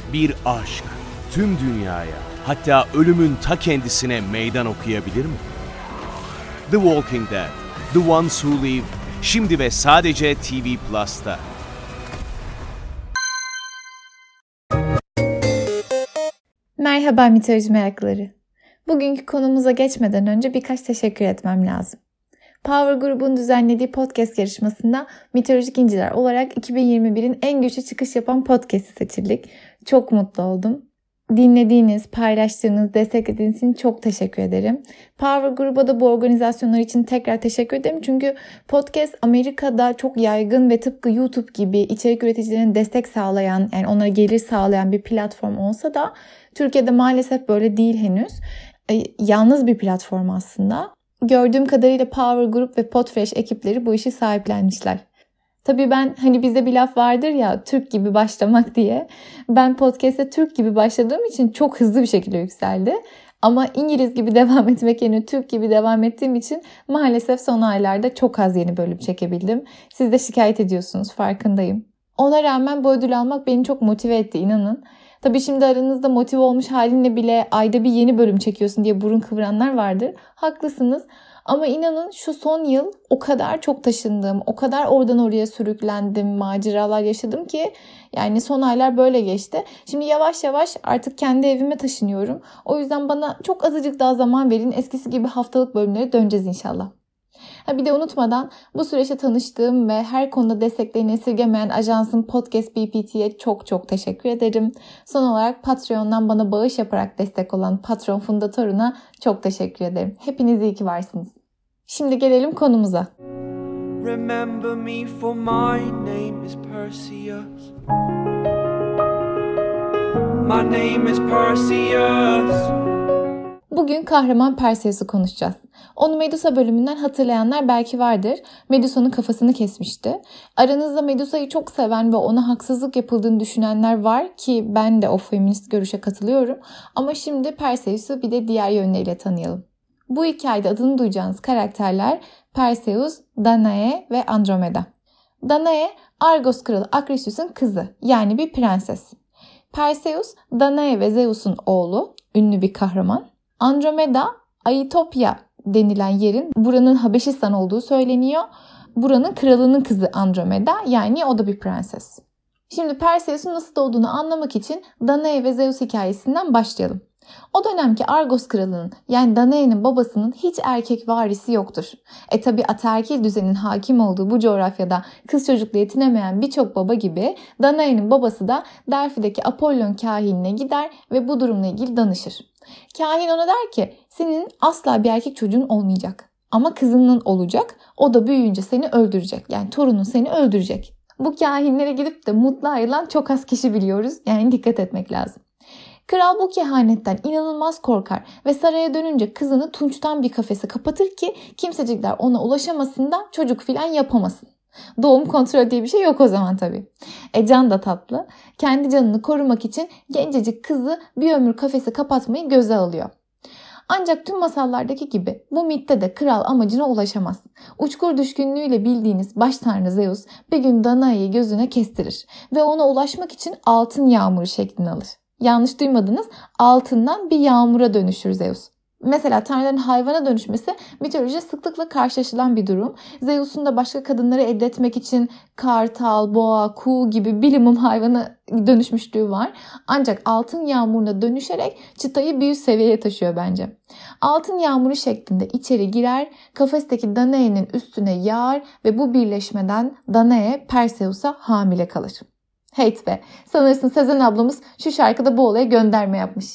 Bir aşk tüm dünyaya, hatta ölümün ta kendisine meydan okuyabilir mi? The Walking Dead, The Ones Who Live, şimdi ve sadece TV Plus'ta. Merhaba mitoloji meraklıları. Bugünkü konumuza geçmeden önce birkaç teşekkür etmem lazım. Power grubun düzenlediği podcast yarışmasında Mitolojik İnciler olarak 2021'in en güçlü çıkış yapan podcast'i seçildik. Çok mutlu oldum. Dinlediğiniz, paylaştığınız, desteklediğiniz için çok teşekkür ederim. Power gruba da bu organizasyonlar için tekrar teşekkür ederim. Çünkü podcast Amerika'da çok yaygın ve tıpkı YouTube gibi içerik üreticilerine destek sağlayan, yani onlara gelir sağlayan bir platform olsa da Türkiye'de maalesef böyle değil henüz. Yalnız bir platform aslında. Gördüğüm kadarıyla Power Group ve Podfresh ekipleri bu işi sahiplenmişler. Tabii ben bizde bir laf vardır ya, Türk gibi başlamak diye. Ben podcast'e Türk gibi başladığım için çok hızlı bir şekilde yükseldi. Ama İngiliz gibi devam etmek yerine Türk gibi devam ettiğim için maalesef son aylarda çok az yeni bölüm çekebildim. Siz de şikayet ediyorsunuz, farkındayım. Ona rağmen bu ödül almak beni çok motive etti, inanın. Tabii şimdi aranızda motive olmuş halinle bile ayda bir yeni bölüm çekiyorsun diye burun kıvıranlar vardır. Haklısınız. Ama inanın şu son yıl o kadar çok taşındım, o kadar oradan oraya sürüklendim, maceralar yaşadım ki yani son aylar böyle geçti. Şimdi yavaş yavaş artık kendi evime taşınıyorum. O yüzden bana çok azıcık daha zaman verin. Eskisi gibi haftalık bölümlere döneceğiz inşallah. Bir de unutmadan bu süreçte tanıştığım ve her konuda desteklerini esirgemeyen ajansım Podcast BPT'ye çok çok teşekkür ederim. Son olarak Patreon'dan bana bağış yaparak destek olan Patron Funda Torun'a çok teşekkür ederim. Hepiniz iyi ki varsınız. Şimdi gelelim konumuza. Remember me for my name is Perseus. My name is Perseus. Bugün kahraman Perseus'u konuşacağız. Onu Medusa bölümünden hatırlayanlar belki vardır. Medusa'nın kafasını kesmişti. Aranızda Medusa'yı çok seven ve ona haksızlık yapıldığını düşünenler var ki ben de o feminist görüşe katılıyorum. Ama şimdi Perseus'u bir de diğer yönleriyle tanıyalım. Bu hikayede adını duyacağınız karakterler Perseus, Danae ve Andromeda. Danae, Argos kralı Akrisius'un kızı, yani bir prenses. Perseus, Danae ve Zeus'un oğlu, ünlü bir kahraman. Andromeda, Ayitopya denilen yerin buranın Habeşistan olduğu söyleniyor. Buranın kralının kızı Andromeda, yani o da bir prenses. Şimdi Perseus'un nasıl doğduğunu anlamak için Danae ve Zeus hikayesinden başlayalım. O dönemki Argos kralının, yani Danae'nin babasının hiç erkek varisi yoktur. Tabi ataerkil düzenin hakim olduğu bu coğrafyada kız çocukla yetinemeyen birçok baba gibi Danae'nin babası da Delphi'deki Apollon kahinine gider ve bu durumla ilgili danışır. Kahin ona der ki senin asla bir erkek çocuğun olmayacak ama kızının olacak, o da büyüyünce seni öldürecek, yani torunun seni öldürecek. Bu kahinlere gidip de mutlu ayrılan çok az kişi biliyoruz, yani dikkat etmek lazım. Kral bu kehanetten inanılmaz korkar ve saraya dönünce kızını tunçtan bir kafese kapatır ki kimsecikler ona ulaşamasın da çocuk filan yapamasın. Doğum kontrolü diye bir şey yok o zaman tabii. Can da tatlı. Kendi canını korumak için gencecik kızı bir ömür kafese kapatmayı göze alıyor. Ancak tüm masallardaki gibi bu mitte de kral amacına ulaşamaz. Uçkur düşkünlüğüyle bildiğiniz baş tanrı Zeus bir gün Danae'yi gözüne kestirir ve ona ulaşmak için altın yağmuru şeklini alır. Yanlış duymadınız, altından bir yağmura dönüşür Zeus. Mesela tanrıların hayvana dönüşmesi mitolojide sıklıkla karşılaşılan bir durum. Zeus'un da başka kadınları elde etmek için kartal, boğa, kuğu gibi bilimum hayvana dönüşmüşlüğü var. Ancak altın yağmuruna dönüşerek çıtayı bir üst seviyeye taşıyor bence. Altın yağmuru şeklinde içeri girer, kafesteki Danae'nin üstüne yağar ve bu birleşmeden Danae Perseus'a hamile kalır. Heyt be, sanırsın Sezen ablamız şu şarkıda bu olaya gönderme yapmış.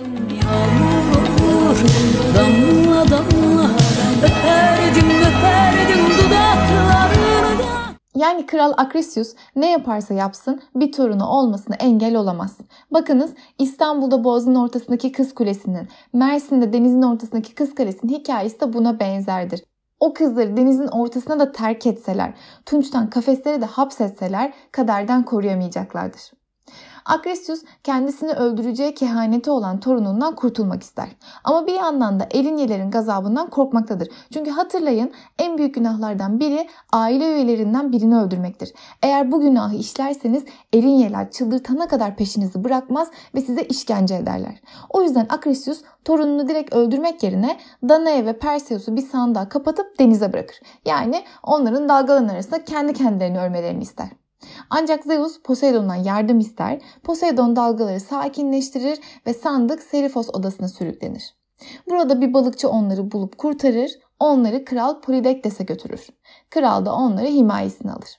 Damla damla öperdim dudaklarını. Yani Kral Akrisius ne yaparsa yapsın bir torunu olmasına engel olamaz. Bakınız İstanbul'da Boğaz'ın ortasındaki Kız Kulesi'nin, Mersin'de denizin ortasındaki Kız Kalesi'nin hikayesi de buna benzerdir. O kızları denizin ortasına da terk etseler, tunçtan kafesleri de hapsetseler kaderden koruyamayacaklardır. Akresius kendisini öldüreceği kehaneti olan torunundan kurtulmak ister. Ama bir yandan da Erinyelerin gazabından korkmaktadır. Çünkü hatırlayın, en büyük günahlardan biri aile üyelerinden birini öldürmektir. Eğer bu günahı işlerseniz Erinyeler çıldırtana kadar peşinizi bırakmaz ve size işkence ederler. O yüzden Akresius torununu direkt öldürmek yerine Danae ve Perseus'u bir sandığa kapatıp denize bırakır. Yani onların dalgaların arasında kendi kendilerini ölmelerini ister. Ancak Zeus Poseidon'dan yardım ister. Poseidon dalgaları sakinleştirir ve sandık Serifos odasına sürüklenir. Burada bir balıkçı onları bulup kurtarır, onları Kral Polydectes'e götürür. Kral da onları himayesine alır.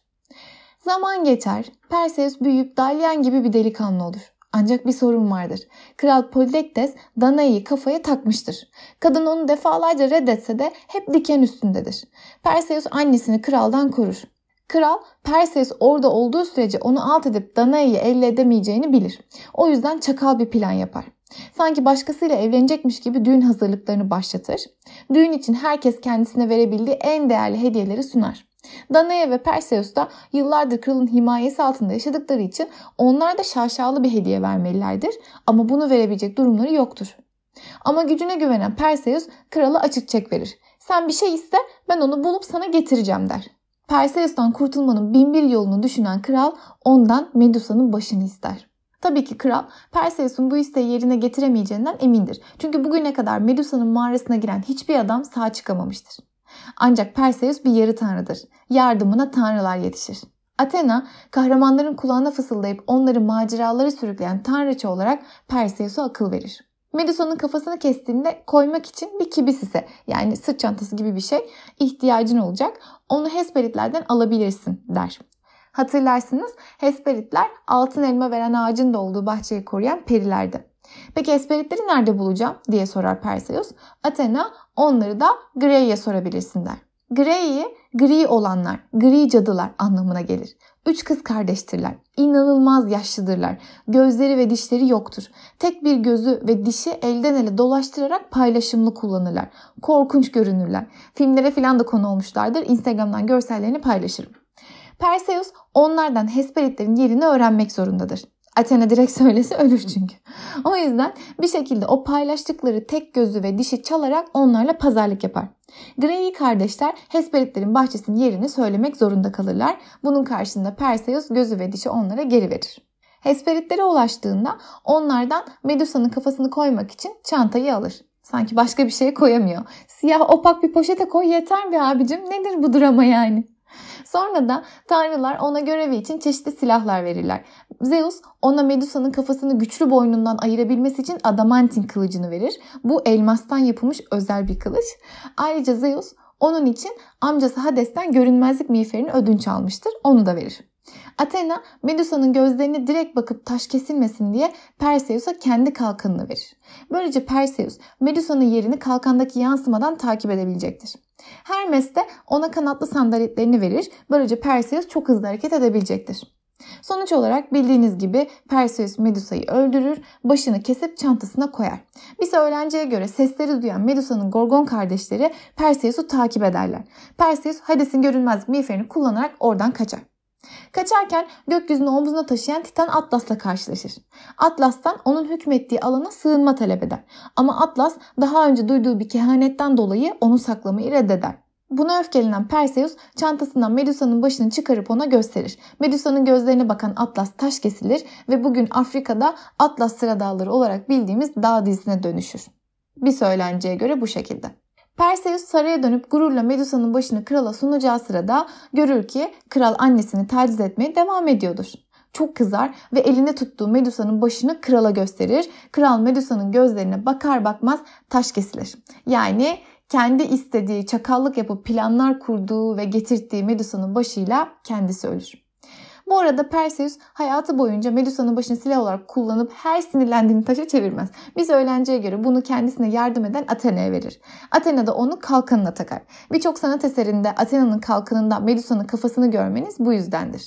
Zaman geçer, Perseus büyüyüp dalyan gibi bir delikanlı olur. Ancak bir sorun vardır. Kral Polydectes Danae'yi kafaya takmıştır. Kadın onu defalarca reddetse de hep diken üstündedir. Perseus annesini kraldan korur. Kral, Perseus orada olduğu sürece onu alt edip Danae'yi elde edemeyeceğini bilir. O yüzden çakal bir plan yapar. Sanki başkasıyla evlenecekmiş gibi düğün hazırlıklarını başlatır. Düğün için herkes kendisine verebildiği en değerli hediyeleri sunar. Danae ve Perseus da yıllardır kralın himayesi altında yaşadıkları için onlar da şaşalı bir hediye vermelilerdir. Ama bunu verebilecek durumları yoktur. Ama gücüne güvenen Perseus krala açık çek verir. Sen bir şey iste, ben onu bulup sana getireceğim der. Perseus'tan kurtulmanın binbir yolunu düşünen kral ondan Medusa'nın başını ister. Tabii ki kral Perseus'un bu isteği yerine getiremeyeceğinden emindir. Çünkü bugüne kadar Medusa'nın mağarasına giren hiçbir adam sağ çıkamamıştır. Ancak Perseus bir yarı tanrıdır. Yardımına tanrılar yetişir. Athena, kahramanların kulağına fısıldayıp onları maceralara sürükleyen tanrıça olarak Perseus'a akıl verir. Medusa'nın kafasını kestiğinde koymak için bir kibisise, yani sırt çantası gibi bir şey ihtiyacın olacak. Onu Hesperitlerden alabilirsin der. Hatırlarsınız, Hesperitler altın elma veren ağacın da olduğu bahçeyi koruyan perilerdi. Peki Hesperitleri nerede bulacağım diye sorar Perseus. Athena onları da Grey'e sorabilirsin der. Grey'i gri olanlar, gri cadılar anlamına gelir. 3 kız kardeştirler. İnanılmaz yaşlıdırlar. Gözleri ve dişleri yoktur. Tek bir gözü ve dişi elden ele dolaştırarak paylaşımlı kullanırlar. Korkunç görünürler. Filmlere falan da konu olmuşlardır. Instagram'dan görsellerini paylaşırım. Perseus onlardan Hesperitlerin yerini öğrenmek zorundadır. Athena direkt söylese ölür çünkü. O yüzden bir şekilde o paylaştıkları tek gözü ve dişi çalarak onlarla pazarlık yapar. Grey kardeşler Hesperitlerin bahçesinin yerini söylemek zorunda kalırlar. Bunun karşılığında Perseus gözü ve dişi onlara geri verir. Hesperitlere ulaştığında onlardan Medusa'nın kafasını koymak için çantayı alır. Sanki başka bir şeye koyamıyor. Siyah opak bir poşete koy yeter be abicim, nedir bu drama yani? Sonra da tanrılar ona görevi için çeşitli silahlar verirler. Zeus ona Medusa'nın kafasını güçlü boynundan ayırabilmesi için adamantin kılıcını verir. Bu elmastan yapılmış özel bir kılıç. Ayrıca Zeus onun için amcası Hades'ten görünmezlik miğferini ödünç almıştır. Onu da verir. Athena Medusa'nın gözlerine direkt bakıp taş kesilmesin diye Perseus'a kendi kalkanını verir. Böylece Perseus Medusa'nın yerini kalkandaki yansımadan takip edebilecektir. Hermes de ona kanatlı sandaletlerini verir. Böylece Perseus çok hızlı hareket edebilecektir. Sonuç olarak bildiğiniz gibi Perseus Medusa'yı öldürür, başını kesip çantasına koyar. Bir söylenceye göre sesleri duyan Medusa'nın Gorgon kardeşleri Perseus'u takip ederler. Perseus Hades'in görünmezlik miğferini kullanarak oradan kaçar. Kaçarken gökyüzünü omzuna taşıyan Titan Atlas'la karşılaşır. Atlas'tan onun hükmettiği alana sığınma talep eder. Ama Atlas daha önce duyduğu bir kehanetten dolayı onu saklamayı reddeder. Buna öfkelenen Perseus çantasından Medusa'nın başını çıkarıp ona gösterir. Medusa'nın gözlerine bakan Atlas taş kesilir ve bugün Afrika'da Atlas Sıra Dağları olarak bildiğimiz dağ dizisine dönüşür. Bir söylenceye göre bu şekilde. Perseus saraya dönüp gururla Medusa'nın başını krala sunacağı sırada görür ki kral annesini taciz etmeye devam ediyordur. Çok kızar ve elinde tuttuğu Medusa'nın başını krala gösterir. Kral Medusa'nın gözlerine bakar bakmaz taş kesilir. Yani kendi istediği çakallık yapıp planlar kurduğu ve getirttiği Medusa'nın başıyla kendisi ölür. Bu arada Perseus hayatı boyunca Medusa'nın başını silah olarak kullanıp her sinirlendiğini taşa çevirmez. Bir söylenceye göre bunu kendisine yardım eden Athena'ya verir. Athena da onu kalkanına takar. Birçok sanat eserinde Athena'nın kalkanında Medusa'nın kafasını görmeniz bu yüzdendir.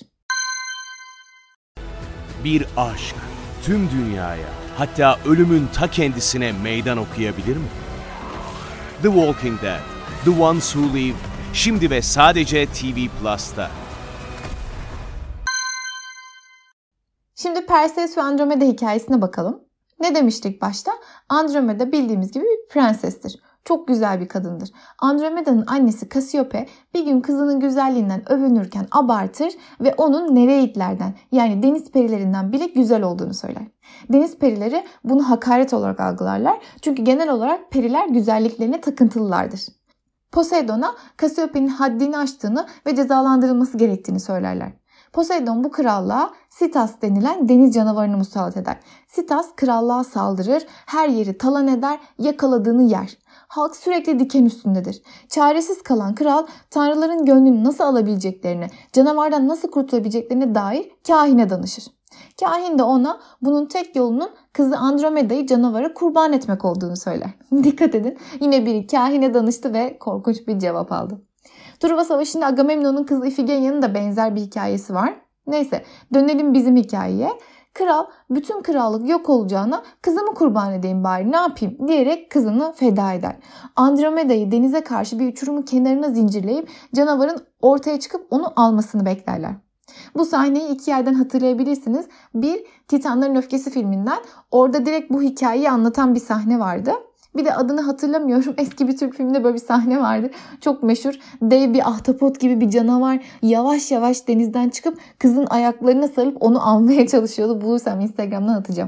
Bir aşk tüm dünyaya, hatta ölümün ta kendisine meydan okuyabilir mi? The Walking Dead, The Ones Who Live, şimdi ve sadece TV Plus'ta. Şimdi Perseus ve Andromeda hikayesine bakalım. Ne demiştik başta? Andromeda bildiğimiz gibi bir prensestir. Çok güzel bir kadındır. Andromeda'nın annesi Cassiope bir gün kızının güzelliğinden övünürken abartır ve onun Nereidlerden yani deniz perilerinden bile güzel olduğunu söyler. Deniz perileri bunu hakaret olarak algılarlar çünkü genel olarak periler güzelliklerine takıntılılardır. Poseidon'a Cassiopei'nin haddini aştığını ve cezalandırılması gerektiğini söylerler. Poseidon bu krallığa Sitas denilen deniz canavarını musallat eder. Sitas krallığa saldırır, her yeri talan eder, yakaladığını yer. Halk sürekli diken üstündedir. Çaresiz kalan kral tanrıların gönlünü nasıl alabileceklerini, canavardan nasıl kurtulabileceklerine dair kahine danışır. Kahin de ona bunun tek yolunun kızı Andromeda'yı canavara kurban etmek olduğunu söyler. Dikkat edin, yine biri kahine danıştı ve korkunç bir cevap aldı. Truva Savaşı'nda Agamemnon'un kızı Ifigenia'nın da benzer bir hikayesi var. Neyse, dönelim bizim hikayeye. Kral bütün krallık yok olacağına kızımı kurban edeyim bari ne yapayım diyerek kızını feda eder. Andromeda'yı denize karşı bir uçurumun kenarına zincirleyip canavarın ortaya çıkıp onu almasını beklerler. Bu sahneyi iki yerden hatırlayabilirsiniz. Bir, Titanların Öfkesi filminden. Orada direkt bu hikayeyi anlatan bir sahne vardı. Bir de adını hatırlamıyorum. Eski bir Türk filminde böyle bir sahne vardı. Çok meşhur. Dev bir ahtapot gibi bir canavar yavaş yavaş denizden çıkıp kızın ayaklarına sarılıp onu almaya çalışıyordu. Bulursam Instagram'dan atacağım.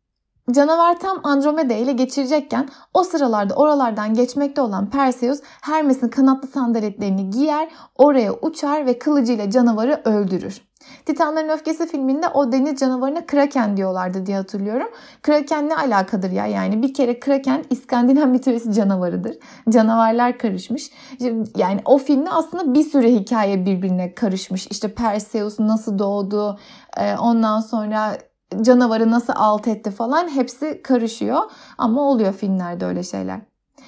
Canavar tam Andromeda ile geçirecekken o sıralarda oralardan geçmekte olan Perseus Hermes'in kanatlı sandaletlerini giyer, oraya uçar ve kılıcıyla canavarı öldürür. Titanların Öfkesi filminde o deniz canavarına Kraken diyorlardı diye hatırlıyorum. Kraken ne alakadır ya? Yani bir kere Kraken İskandinav mitolojisi canavarıdır. Canavarlar karışmış. Yani o filmde aslında bir sürü hikaye birbirine karışmış. İşte Perseus nasıl doğdu, ondan sonra canavarı nasıl alt etti falan hepsi karışıyor. Ama oluyor filmlerde öyle şeyler.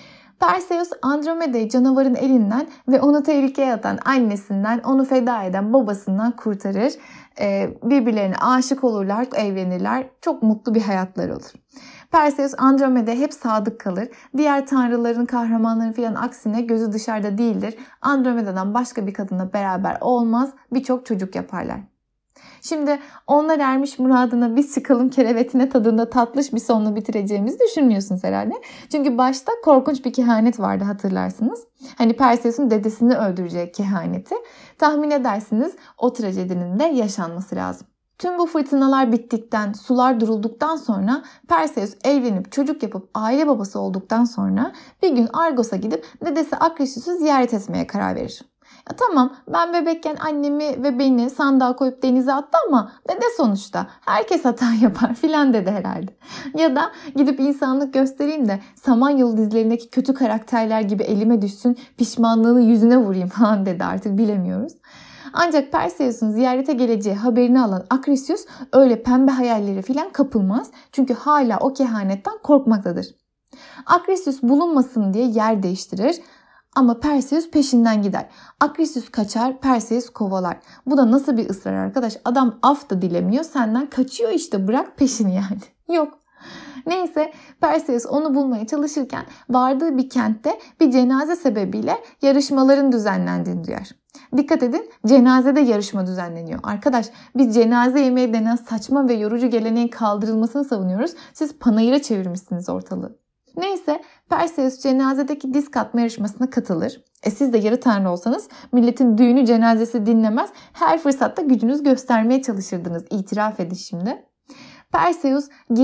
Perseus Andromeda'yı canavarın elinden ve onu tehlikeye atan annesinden, onu feda eden babasından kurtarır. Birbirlerine aşık olurlar, evlenirler. Çok mutlu bir hayatları olur. Perseus Andromeda'ya hep sadık kalır. Diğer tanrıların, kahramanların filan aksine gözü dışarıda değildir. Andromeda'dan başka bir kadınla beraber olmaz. Birçok çocuk yaparlar. Şimdi onlar ermiş muradına biz çıkalım kerevetine tadında tatlış bir sonla bitireceğimizi düşünmüyorsunuz herhalde. Çünkü başta korkunç bir kehanet vardı hatırlarsınız. Hani Perseus'un dedesini öldürecek kehaneti. Tahmin edersiniz o trajedinin de yaşanması lazım. Tüm bu fırtınalar bittikten, sular durulduktan sonra Perseus evlenip çocuk yapıp aile babası olduktan sonra bir gün Argos'a gidip dedesi Akrisius'u ziyaret etmeye karar verir. Ya tamam ben bebekken annemi ve beni sandığa koyup denize attı ama dede sonuçta herkes hata yapar filan dedi herhalde. Ya da gidip insanlık göstereyim de Samanyolu dizilerindeki kötü karakterler gibi elime düşsün pişmanlığını yüzüne vurayım falan dedi artık bilemiyoruz. Ancak Perseus'un ziyarete geleceği haberini alan Akrisius öyle pembe hayalleri filan kapılmaz. Çünkü hala o kehanetten korkmaktadır. Akrisius bulunmasın diye yer değiştirir. Ama Perseus peşinden gider. Akrisius kaçar, Perseus kovalar. Bu da nasıl bir ısrar arkadaş? Adam af da dilemiyor, senden kaçıyor işte bırak peşini yani. Yok. Neyse Perseus onu bulmaya çalışırken vardığı bir kentte bir cenaze sebebiyle yarışmaların düzenlendiğini duyar. Dikkat edin cenazede yarışma düzenleniyor. Arkadaş biz cenaze yemeği denen saçma ve yorucu geleneğin kaldırılmasını savunuyoruz. Siz panayıra çevirmişsiniz ortalığı. Neyse Perseus cenazedeki disk atma yarışmasına katılır. Siz de yarı tanrı olsanız milletin düğünü cenazesi dinlemez. Her fırsatta gücünüzü göstermeye çalışırdınız. İtiraf edin şimdi. Perseus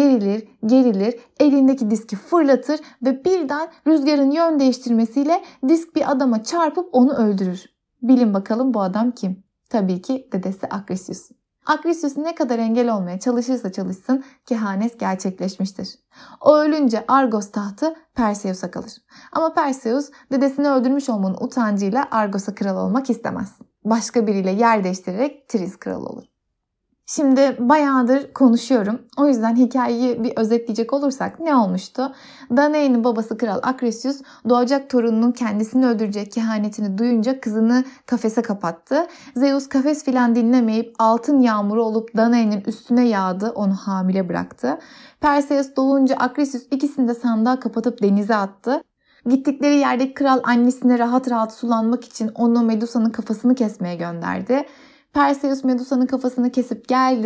gerilir, elindeki diski fırlatır ve birden rüzgarın yön değiştirmesiyle disk bir adama çarpıp onu öldürür. Bilin bakalım bu adam kim? Tabii ki dedesi Akrisius. Akrisius ne kadar engel olmaya çalışırsa çalışsın kehanet gerçekleşmiştir. O ölünce Argos tahtı Perseus'a kalır. Ama Perseus dedesini öldürmüş olmanın utancıyla Argos'a kral olmak istemez. Başka biriyle yer değiştirerek Tris kralı olur. Şimdi bayağıdır konuşuyorum. O yüzden hikayeyi bir özetleyecek olursak ne olmuştu? Danae'nin babası Kral Akrisius doğacak torununun kendisini öldürecek kehanetini duyunca kızını kafese kapattı. Zeus kafes filan dinlemeyip altın yağmuru olup Danae'nin üstüne yağdı, onu hamile bıraktı. Perseus doğunca Akrisius ikisini de sandığa kapatıp denize attı. Gittikleri yerdeki kral annesine rahat rahat sulanmak için onu Medusa'nın kafasını kesmeye gönderdi. Perseus Medusa'nın kafasını kesip geldi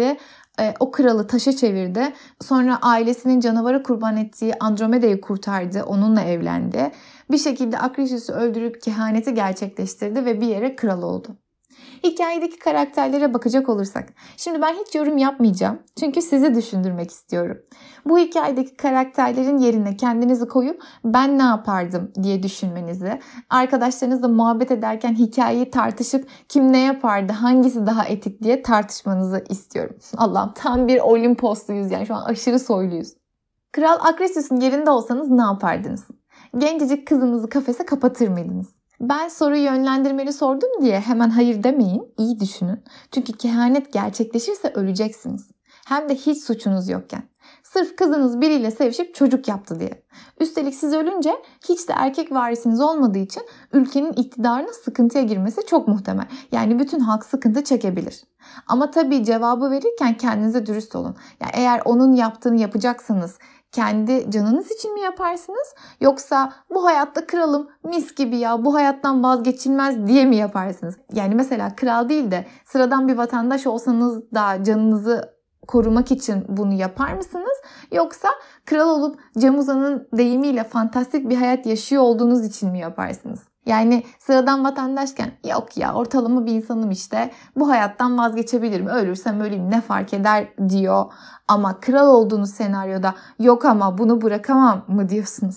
O kralı taşa çevirdi. Sonra ailesinin canavara kurban ettiği Andromeda'yı kurtardı. Onunla evlendi. Bir şekilde Akrisius'u öldürüp kehaneti gerçekleştirdi ve bir yere kral oldu. Hikayedeki karakterlere bakacak olursak, şimdi ben hiç yorum yapmayacağım çünkü sizi düşündürmek istiyorum. Bu hikayedeki karakterlerin yerine kendinizi koyup ben ne yapardım diye düşünmenizi, arkadaşlarınızla muhabbet ederken hikayeyi tartışıp kim ne yapardı, hangisi daha etik diye tartışmanızı istiyorum. Allah'ım, tam bir Olimposluyuz yani, şu an aşırı soyluyuz. Kral Akrisius'un yerinde olsanız ne yapardınız? Gencecik kızınızı kafese kapatır mıydınız? Ben soruyu yönlendirmeli sordum diye hemen hayır demeyin, iyi düşünün. Çünkü kehanet gerçekleşirse öleceksiniz. Hem de hiç suçunuz yokken. Sırf kızınız biriyle sevişip çocuk yaptı diye. Üstelik siz ölünce hiç de erkek varisiniz olmadığı için ülkenin iktidarının sıkıntıya girmesi çok muhtemel. Yani bütün halk sıkıntı çekebilir. Ama tabii cevabı verirken kendinize dürüst olun. Yani eğer onun yaptığını yapacaksanız kendi canınız için mi yaparsınız? Yoksa bu hayatta kralım, mis gibi ya, bu hayattan vazgeçilmez diye mi yaparsınız? Yani mesela kral değil de sıradan bir vatandaş olsanız da canınızı korumak için bunu yapar mısınız? Yoksa kral olup Cem Uzan'ın deyimiyle fantastik bir hayat yaşıyor olduğunuz için mi yaparsınız? Yani sıradan vatandaşken yok ya, ortalama bir insanım işte, bu hayattan vazgeçebilirim, ölürsem öleyim ne fark eder diyor. Ama kral olduğunuz senaryoda yok ama bunu bırakamam mı diyorsunuz?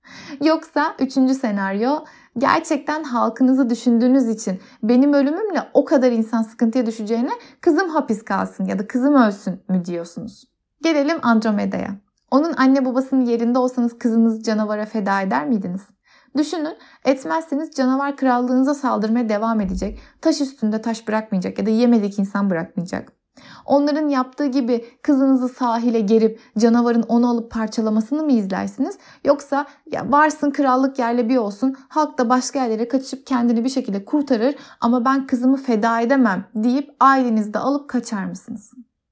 Yoksa 3. senaryo, gerçekten halkınızı düşündüğünüz için benim ölümümle o kadar insan sıkıntıya düşeceğine kızım hapis kalsın ya da kızım ölsün mü diyorsunuz? Gelelim Andromeda'ya. Onun anne babasının yerinde olsanız kızınızı canavara feda eder miydiniz? Düşünün, etmezseniz canavar krallığınıza saldırmaya devam edecek, taş üstünde taş bırakmayacak ya da yemedik insan bırakmayacak. Onların yaptığı gibi kızınızı sahile gerip canavarın onu alıp parçalamasını mı izlersiniz? Yoksa ya varsın krallık yerle bir olsun, halk da başka yerlere kaçıp kendini bir şekilde kurtarır ama ben kızımı feda edemem deyip ailenizi de alıp kaçar mısınız?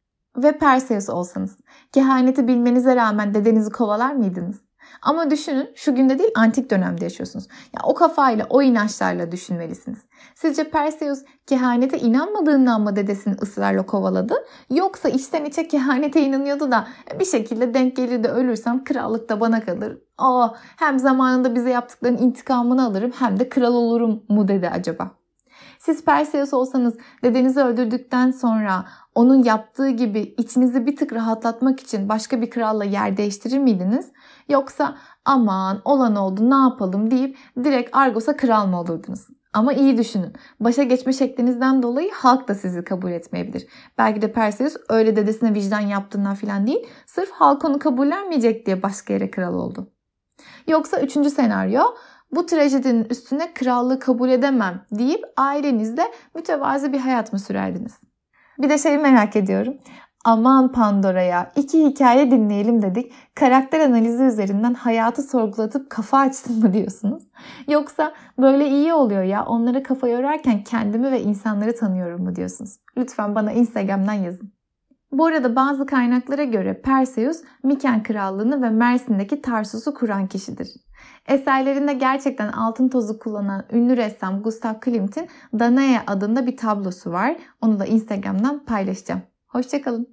Ve Perseus olsanız, kehaneti bilmenize rağmen dedenizi kovalar mıydınız? Ama düşünün, şu günde değil antik dönemde yaşıyorsunuz. Ya o kafayla, o inançlarla düşünmelisiniz. Sizce Perseus kehanete inanmadığından mı dedesini ısrarla kovaladı? Yoksa içten içe kehanete inanıyordu da bir şekilde denk gelir de ölürsem krallık da bana kalır. Hem zamanında bize yaptıklarının intikamını alırım hem de kral olurum mu dedi acaba? Siz Perseus olsanız dedenizi öldürdükten sonra onun yaptığı gibi içinizi bir tık rahatlatmak için başka bir kralla yer değiştirir miydiniz? Yoksa aman olan oldu ne yapalım deyip direkt Argos'a kral mı olurdunuz? Ama iyi düşünün. Başa geçme şeklinizden dolayı halk da sizi kabul etmeyebilir. Belki de Perseus öyle dedesine vicdan yaptığından falan değil, sırf halk onu kabullenmeyecek diye başka yere kral oldu. Yoksa 3. senaryo, bu trajedinin üstüne krallığı kabul edemem deyip ailenizle mütevazi bir hayat mı sürerdiniz? Bir de şeyi merak ediyorum. Aman Pandora'ya 2 hikaye dinleyelim dedik. Karakter analizi üzerinden hayatı sorgulatıp kafa açtın mı diyorsunuz? Yoksa böyle iyi oluyor ya, onlara kafa yorarken kendimi ve insanları tanıyorum mu diyorsunuz? Lütfen bana Instagram'dan yazın. Bu arada bazı kaynaklara göre Perseus, Miken Krallığı'nı ve Mersin'deki Tarsus'u kuran kişidir. Eserlerinde gerçekten altın tozu kullanan ünlü ressam Gustav Klimt'in Danae adında bir tablosu var. Onu da Instagram'dan paylaşacağım. Hoşçakalın.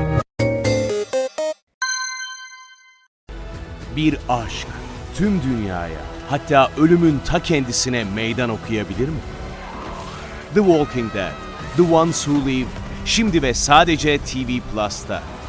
Bir aşk tüm dünyaya, hatta ölümün ta kendisine meydan okuyabilir mi? The Walking Dead, The Ones Who Live, şimdi ve sadece TV Plus'ta.